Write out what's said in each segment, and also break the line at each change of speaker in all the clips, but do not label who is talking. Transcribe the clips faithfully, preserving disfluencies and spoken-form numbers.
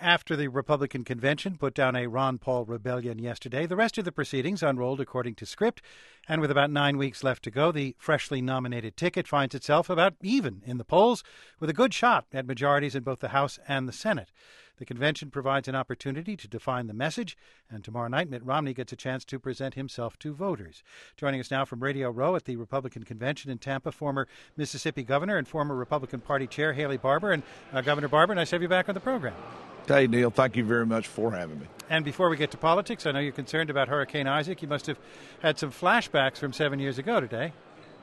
After the Republican convention put down a Ron Paul rebellion yesterday, the rest of the proceedings unrolled according to script, and with about nine weeks left to go, the freshly nominated ticket finds itself about even in the polls, with a good shot at majorities in both the House and the Senate. The convention provides an opportunity to define the message, and tomorrow night Mitt Romney gets a chance to present himself to voters. Joining us now from Radio Row at the Republican convention in Tampa, former Mississippi governor and former Republican Party chair Haley Barbour. And uh, Governor Barbour, nice to have you back on the program.
Hey, Neil, thank you very much for having me.
And before we get to politics, I know you're concerned about Hurricane Isaac. You must have had some flashbacks from seven years ago today.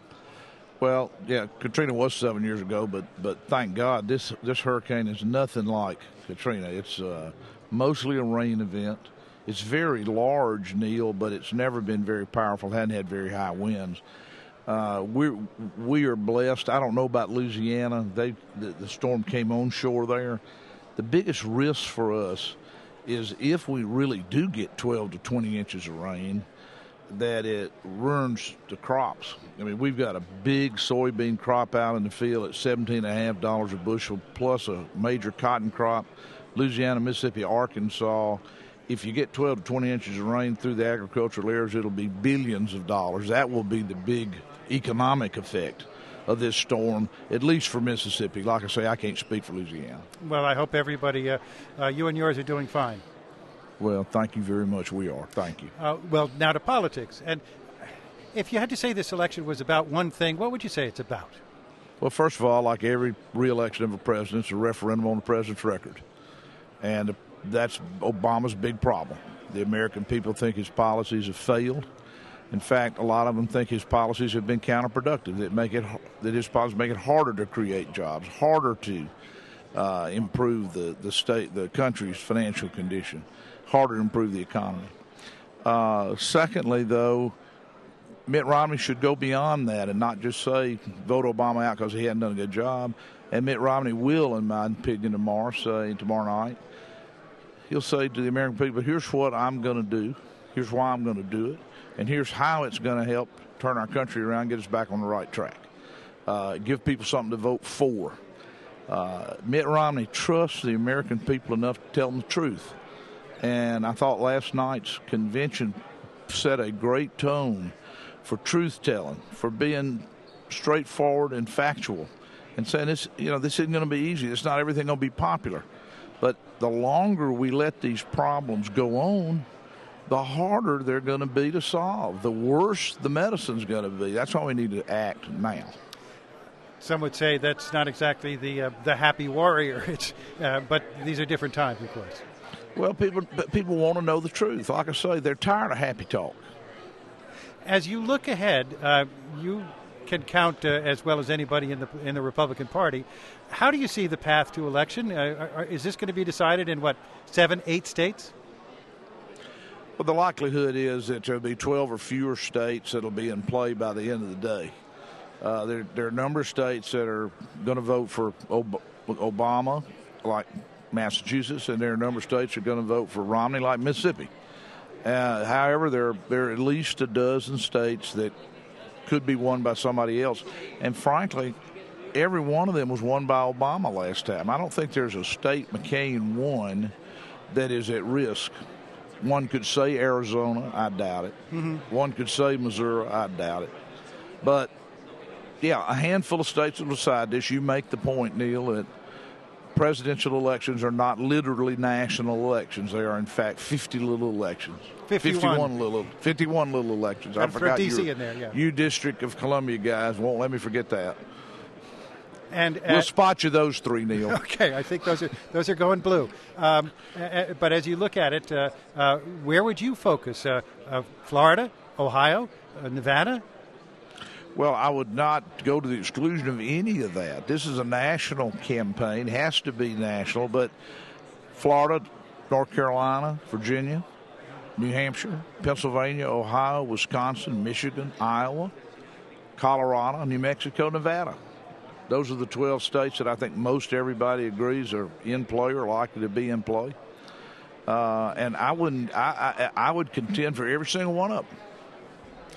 Well, yeah, Katrina was seven years ago, but but thank God this this hurricane is nothing like Katrina. It's uh, mostly a rain event. It's very large, Neil, but it's never been very powerful. Hadn't had very high winds. Uh, we we are blessed. I don't know about Louisiana. They the, the storm came onshore there. The biggest risk for us is if we really do get twelve to twenty inches of rain, that it ruins the crops. I mean, we've got a big soybean crop out in the field at seventeen point five dollars a bushel, plus a major cotton crop. Louisiana, Mississippi, Arkansas, if you get twelve to twenty inches of rain through the agricultural areas, it'll be billions of dollars. That will be the big economic effect of this storm, at least for Mississippi. Like I say, I can't speak for Louisiana.
Well, I hope everybody, uh, uh, you and yours, are doing fine.
Well, thank you very much. We are. Thank you.
Uh, well, now to politics. And if you had to say this election was about one thing, what would you say it's about?
Well, first of all, like every re-election of a president, it's a referendum on the president's record. And that's Obama's big problem. The American people think his policies have failed. In fact, a lot of them think his policies have been counterproductive, that make it that his policies make it harder to create jobs, harder to uh, improve the, the state, the country's financial condition, harder to improve the economy. Uh, secondly, though, Mitt Romney should go beyond that and not just say vote Obama out because he hadn't done a good job. And Mitt Romney will, in my opinion, tomorrow, say tomorrow night, he'll say to the American people, here's what I'm going to do. Here's why I'm going to do it. And here's how it's going to help turn our country around, get us back on the right track. Uh, give people something to vote for. Uh, Mitt Romney trusts the American people enough to tell them the truth. And I thought last night's convention set a great tone for truth-telling, for being straightforward and factual, and saying this, you know, this isn't going to be easy. It's not everything going to be popular. But the longer we let these problems go on, the harder they're going to be to solve. The worse the medicine's going to be. That's why we need to act now.
Some would say that's not exactly the uh, the happy warrior. It's, uh, but these are different times, of course.
Well, people people want to know the truth. Like I say, they're tired of happy talk.
As you look ahead, uh, you can count uh, as well as anybody in the in the Republican Party. How do you see the path to election? Uh, are, is this going to be decided in, what, seven, eight states?
Well, the likelihood is that there'll be twelve or fewer states that'll be in play by the end of the day. Uh, there, there are a number of states that are going to vote for Ob- Obama, like Massachusetts, and there are a number of states that are going to vote for Romney, like Mississippi. Uh, however, there are, there are at least a dozen states that could be won by somebody else. And frankly, every one of them was won by Obama last time. I don't think there's a state McCain won that is at risk. One could say Arizona, I doubt it. Mm-hmm. One could say Missouri, I doubt it. But, yeah, a handful of states will decide this. You make the point, Neil, that presidential elections are not literally national elections. They are, in fact, fifty little elections.
fifty-one.
fifty-one little, fifty-one little elections.
And
I forgot
D C
your,
in there, yeah. You
District of Columbia guys won't let me forget that.
And uh,
we'll spot you those three, Neil.
Okay, I think those are those are going blue. Um, uh, but as you look at it, uh, uh, where would you focus? Uh, uh, Florida, Ohio, uh, Nevada?
Well, I would not go to the exclusion of any of that. This is a national campaign, has to be national, but Florida, North Carolina, Virginia, New Hampshire, Pennsylvania, Ohio, Wisconsin, Michigan, Iowa, Colorado, New Mexico, Nevada. Those are the twelve states that I think most everybody agrees are in play or likely to be in play. Uh, and I wouldn't. I, I I would contend for every single one of them.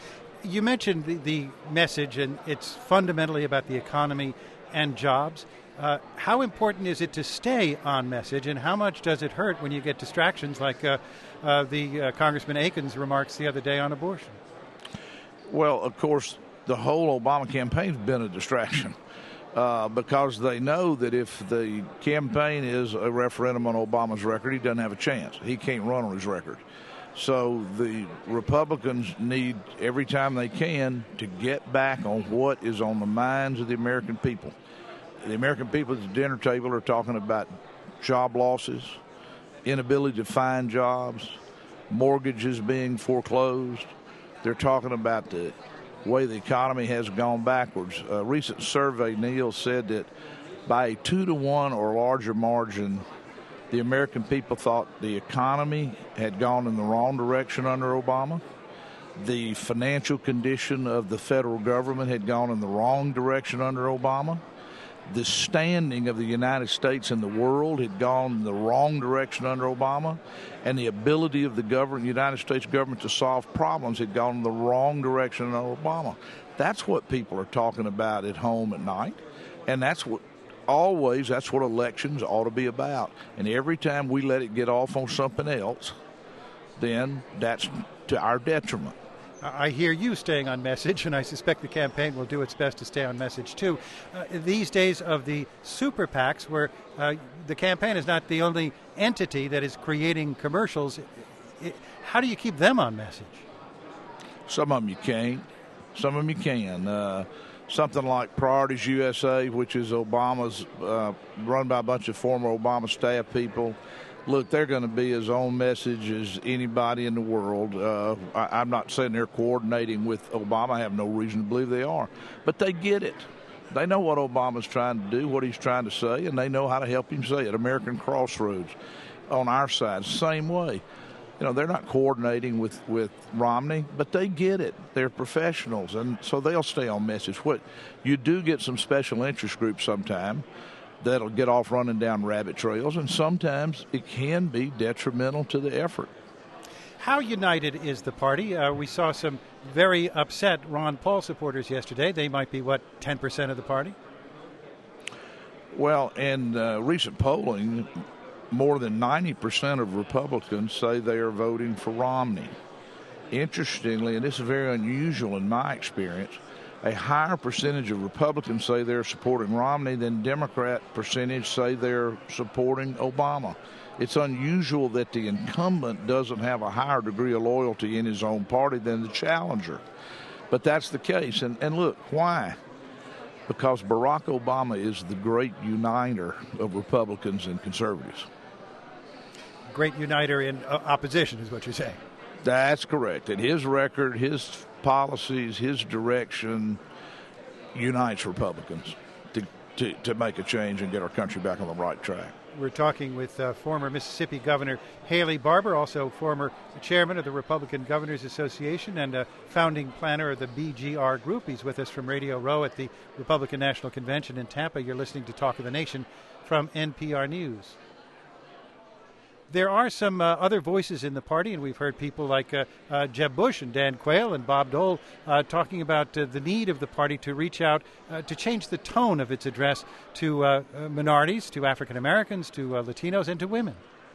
You mentioned the, the message, and it's fundamentally about the economy and jobs. Uh, how important is it to stay on message, and how much does it hurt when you get distractions like uh, uh, the uh, Congressman Aiken's remarks the other day on abortion?
Well, of course, the whole Obama campaign's been a distraction uh, because they know that if the campaign is a referendum on Obama's record, he doesn't have a chance. He can't run on his record. So the Republicans need, every time they can, to get back on what is on the minds of the American people. The American people at the dinner table are talking about job losses, inability to find jobs, mortgages being foreclosed. They're talking about the way the economy has gone backwards. A recent survey, Neil, said that by a two to one or larger margin, the American people thought the economy had gone in the wrong direction under Obama. The financial condition of the federal government had gone in the wrong direction under Obama. The standing of the United States in the world had gone in the wrong direction under Obama. And the ability of the government, United States government to solve problems had gone in the wrong direction under Obama. That's what people are talking about at home at night. And that's what Always, that's what elections ought to be about. And every time we let it get off on something else, then that's to our detriment.
I hear you staying on message, and I suspect the campaign will do its best to stay on message, too. Uh, these days of the super PACs, where uh, the campaign is not the only entity that is creating commercials, it, how do you keep them on message?
Some of them you can't. Some of them you can. Uh, Something like Priorities U S A, which is Obama's, uh, run by a bunch of former Obama staff people. Look, they're going to be his own message as anybody in the world. Uh, I, I'm not saying they're coordinating with Obama. I have no reason to believe they are. But they get it. They know what Obama's trying to do, what he's trying to say, and they know how to help him say it. American Crossroads on our side, same way. You know, they're not coordinating with, with Romney, but they get it. They're professionals, and so they'll stay on message. What you do get some special interest groups sometime that'll get off running down rabbit trails, and sometimes it can be detrimental to the effort.
How united is the party? Uh, we saw some very upset Ron Paul supporters yesterday. They might be, what, ten percent of the party?
Well, in uh, recent polling, more than ninety percent of Republicans say they are voting for Romney. Interestingly, and this is very unusual in my experience, a higher percentage of Republicans say they're supporting Romney than Democrat percentage say they're supporting Obama. It's unusual that the incumbent doesn't have a higher degree of loyalty in his own party than the challenger. But that's the case. And, and look, why? Because Barack Obama is the great uniter of Republicans and conservatives.
Great uniter in uh, opposition is what you're saying.
That's correct. And his record, his policies, his direction unites Republicans to, to, to make a change and get our country back on the right track.
We're talking with uh, former Mississippi Governor Haley Barbour, also former chairman of the Republican Governors Association and a founding planner of the B G R Group. He's with us from Radio Row at the Republican National Convention in Tampa. You're listening to Talk of the Nation from N P R News. There are some uh, other voices in the party, and we've heard people like uh, uh, Jeb Bush and Dan Quayle and Bob Dole uh, talking about uh, the need of the party to reach out, uh, to change the tone of its address to uh, uh, minorities, to African Americans, to uh, Latinos, and to women.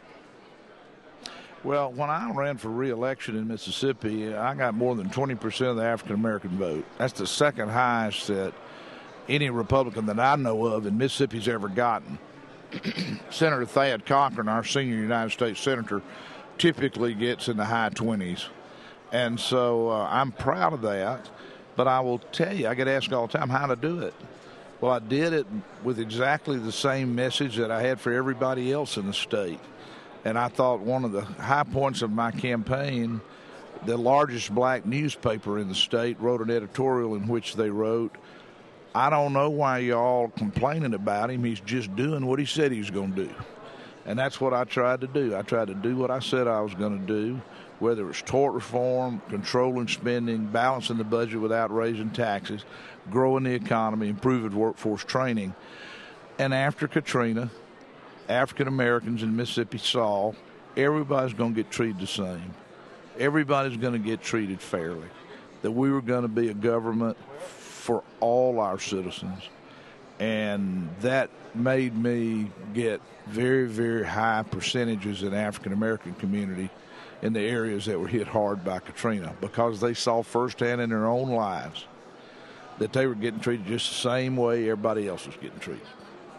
Well, when I ran for re-election in Mississippi, I got more than twenty percent of the African American vote. That's the second highest that any Republican that I know of in Mississippi's ever gotten. Senator Thad Cochran, our senior United States Senator, typically gets in the high twenties. And so uh, I'm proud of that. But I will tell you, I get asked all the time how to do it. Well, I did it with exactly the same message that I had for everybody else in the state. And I thought one of the high points of my campaign, the largest black newspaper in the state wrote an editorial in which they wrote, I don't know why y'all complaining about him. He's just doing what he said he was going to do. And that's what I tried to do. I tried to do what I said I was going to do, whether it's tort reform, controlling spending, balancing the budget without raising taxes, growing the economy, improving workforce training. And after Katrina, African Americans in Mississippi saw everybody's going to get treated the same. Everybody's going to get treated fairly. That we were going to be a government for all our citizens. And that made me get very, very high percentages in the African-American community in the areas that were hit hard by Katrina, because they saw firsthand in their own lives that they were getting treated just the same way everybody else was getting treated.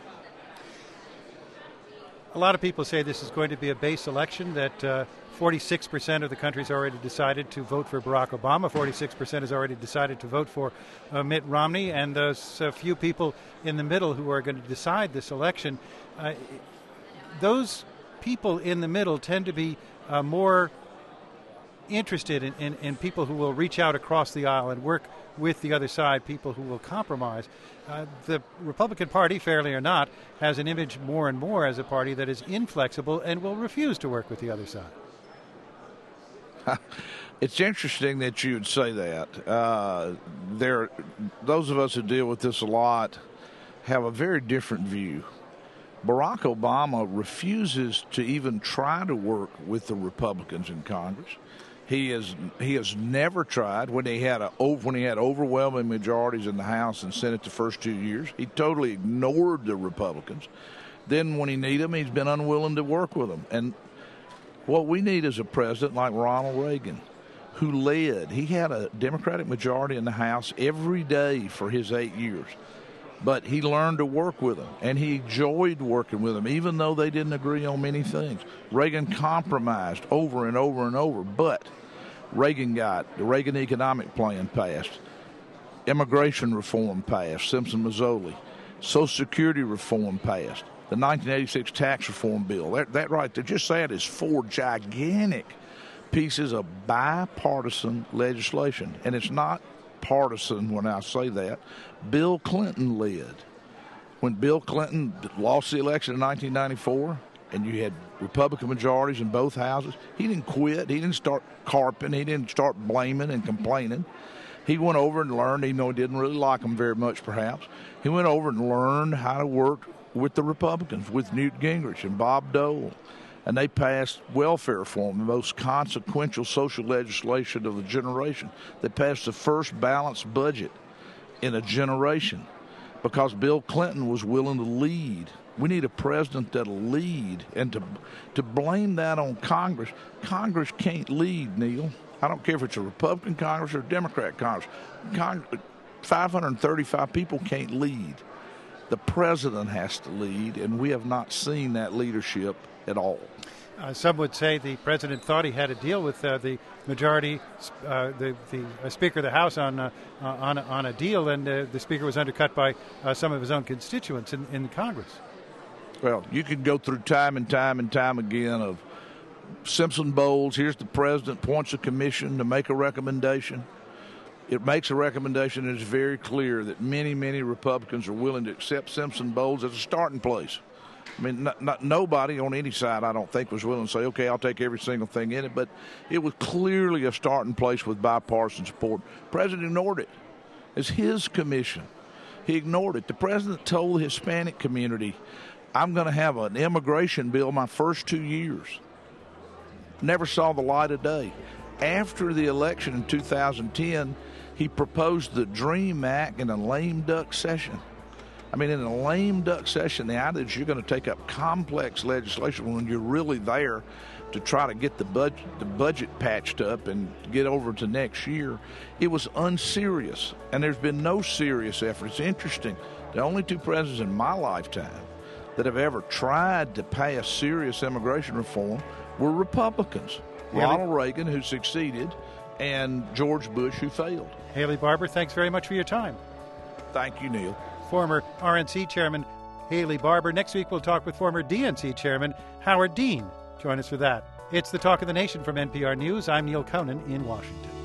A lot of people say this is going to be a base election, that uh, forty-six percent of the country's already decided to vote for Barack Obama, forty-six percent has already decided to vote for uh, Mitt Romney, and those uh, few people in the middle who are going to decide this election, uh, those people in the middle tend to be uh, more interested in, in, in people who will reach out across the aisle and work with the other side, people who will compromise. Uh, the Republican Party, fairly or not, has an image more and more as a party that is inflexible and will refuse to work with the other side.
It's interesting that you would say that. Uh, there, those of us who deal with this a lot have a very different view. Barack Obama refuses to even try to work with the Republicans in Congress. He has he has never tried when he had a when he had overwhelming majorities in the House and Senate the first two years. He totally ignored the Republicans. Then when he needed them, he's been unwilling to work with them. And what we need is a president like Ronald Reagan, who led. He had a Democratic majority in the House every day for his eight years. But he learned to work with them, and he enjoyed working with them, even though they didn't agree on many things. Reagan compromised over and over and over, but Reagan got the Reagan economic plan passed, immigration reform passed, Simpson-Mazzoli, Social Security reform passed, the nineteen eighty-six tax reform bill. That, that right there, just that is four gigantic pieces of bipartisan legislation, and it's not partisan when I say that. Bill Clinton led. When Bill Clinton lost the election in nineteen ninety-four and you had Republican majorities in both houses, he didn't quit. He didn't start carping. He didn't start blaming and complaining. He went over and learned, even though he didn't really like them very much perhaps, he went over and learned how to work with the Republicans, with Newt Gingrich and Bob Dole. And they passed welfare reform, the most consequential social legislation of the generation. They passed the first balanced budget in a generation because Bill Clinton was willing to lead. We need a president that'll lead. And to to blame that on Congress, Congress can't lead, Neil. I don't care if it's a Republican Congress or a Democrat Congress. Congress five hundred thirty-five people can't lead. The president has to lead, and we have not seen that leadership at all.
Uh, some would say the president thought he had a deal with uh, the majority, uh, the, the uh, Speaker of the House on uh, uh, on, on a deal, and uh, the Speaker was undercut by uh, some of his own constituents in, in Congress.
Well, you can go through time and time and time again of Simpson Bowles. Here's the president, appoints a commission to make a recommendation. It makes a recommendation and it's very clear that many, many Republicans are willing to accept Simpson Bowles as a starting place. I mean, not, not, nobody on any side, I don't think, was willing to say, okay, I'll take every single thing in it. But it was clearly a starting place with bipartisan support. The president ignored it. It's his commission. He ignored it. The president told the Hispanic community, I'm going to have an immigration bill my first two years. Never saw the light of day. After the election in two thousand ten, he proposed the DREAM Act in a lame duck session. I mean, in a lame duck session, the idea that you're going to take up complex legislation when you're really there to try to get the budget, the budget patched up and get over to next year, it was unserious. And there's been no serious effort. It's interesting. The only two presidents in my lifetime that have ever tried to pass serious immigration reform were Republicans.
Haley,
Ronald Reagan, who succeeded, and George Bush, who failed.
Haley Barbour, thanks very much for your time.
Thank you, Neil.
Former R N C Chairman Haley Barbour. Next week we'll talk with former D N C Chairman Howard Dean. Join us for that. It's the Talk of the Nation from N P R News. I'm Neil Conan in Washington.